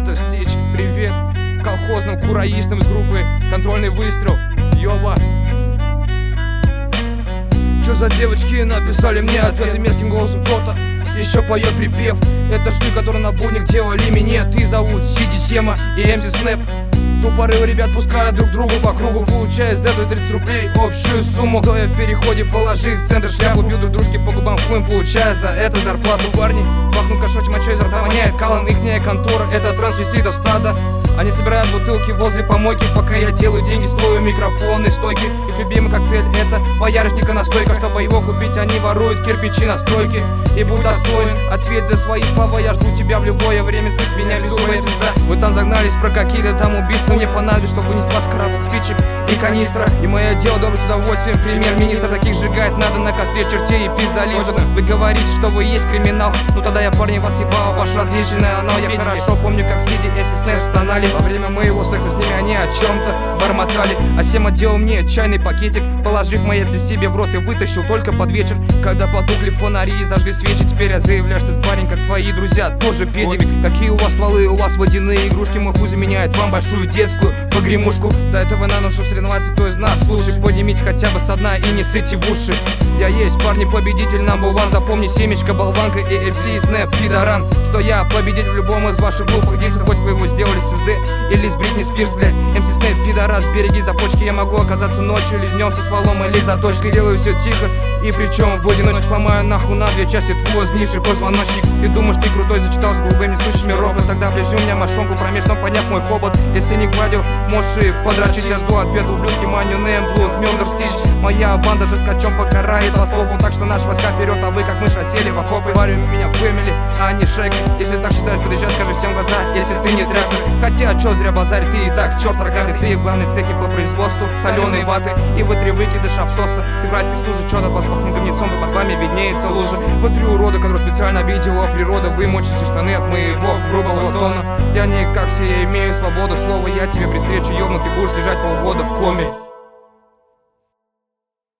это Стич. Привет колхозным кураистам из группы «Контрольный выстрел». Ёба. Чё за девочки написали мне ответы мерзким голосом кто-то еще поет припев. Это шли, которые на буднях делали минет. И зовут Сиди Сема и MC Снэп. Тупорылые ребят пускают друг другу по кругу, получая за это 30 рублей общую сумму. Стоя в переходе, положив в центр шляпу, бьют друг дружки по губам хуем, получая за это зарплату. Парни пахнут кошачьей мочой, изо рта воняет калом. Ихняя контора — это трансвеститов стада. Они собирают бутылки возле помойки, пока я делаю деньги, строю микрофонные стойки. Их любимый коктейль — это боярышника настойка. Чтобы его купить, они воруют кирпичи на стройке. И будь достоин, ответь за свои слова. Я жду тебя в любое время, слышь меня, безумная пизда. Вы там загнались про какие-то там убийства. Мне понадобится, чтобы вынести вас коробок спичек и канистра. И мое дело добрый с удовольствием премьер-министр. Таких сжигать надо на костре чертей и пиздолизов. Вы говорите, что вы есть криминал, ну тогда я, парни, вас ебал, ваш разъезженное оно. Я хорошо помню, как Сиди, MC Снэп стонали во время моего секса с ними, они о чем-то бормотали. А Сема делал мне чайный пакетик, положив мои яйца себе в рот и вытащил только под вечер. Когда потухли фонари и зажгли свечи, теперь я заявляю, что этот парень, как твои друзья, тоже педик. Какие у вас стволы, у вас водяные игрушки. Мой хуй заменяет вам большую детскую погремушку. До этого надо, чтобы соревноваться, кто из нас слушай. Поднимите хотя бы со дна и не ссыте в уши. Я есть, парни, победитель number one. Запомни, Семечка, болванка и MC Снэп, пидоран. Что я победитель в любом из ваших глупых дисов. Хоть вы его сделали с СД или с Бритни Спирс, блядь. MC Снэп, пидорас, береги започки. Я могу оказаться ночью или днем со стволом или за точкой. Делаю все тихо, и причем в одиночку. Сломаю нахуй на две части твой сгнивший позвоночник. Ты думаешь, ты крутой, зачитал с голубыми несущими робот. Тогда ближи у меня мошонку промеж ног, подняв мой хобот. Если не гладил, можешь и подрочить. Я жду ответ, ублюдки, маню, нэм, блуд, мёрдер, Стич. Моя банда жесткачом покарает вас попу. Так что наши войска вперед, а вы как мышь осели в окопы. Парень у меня фэмили, а не шек. Если так считаешь, подъезжай, скажи всем в глаза, если ты не трактор. Хотя, чё зря базарь, ты и так черт рогатый. Ты в главной цехе по производству соленой ваты. И вытри выкидыш абсоса. Февральской стужи, чё от вас пахнет говнецом, то под вами виднеется лужа. Вытри урода, который специально обидела природа. Вы мочите штаны от моего грубого тона. Я не как все, я имею свободу слова. Я тебе при встрече ёбну, ты будешь лежать полгода в коме.